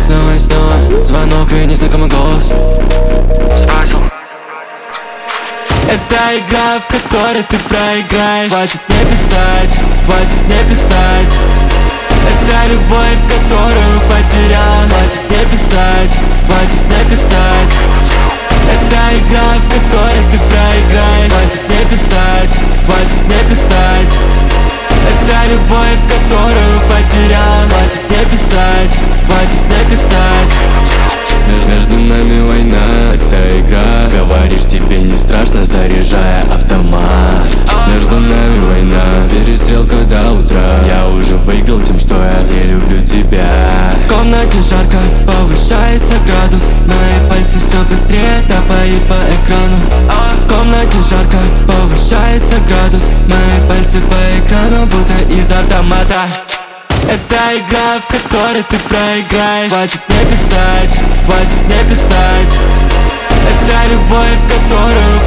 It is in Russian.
снова и снова звонок и незнакомый голос. Сбросил. Это игра, в которой ты проиграешь. Хватит мне писать, хватит мне писать. Это любовь, которую потерял. Хватит мне писать, хватит мне писать. Это игра, в которой ты проиграешь. Хватит мне писать, хватит мне писать. Это любовь, которую потерял. Хватит мне писать, хватит мне писать. Между нами война, это игра. Говоришь, тебе не страшно, заряжая автомат. Между нами война, перестрелка до утра. Я уже выиграл тем, что я не люблю тебя. В комнате жарко, повышается градус. Мои пальцы все быстрее топают по экрану. В комнате жарко, повышается градус. Мои пальцы по экрану, будто из автомата. Это игра, в которой ты проиграешь. Хватит мне писать, хватит мне писать. Это любовь, которую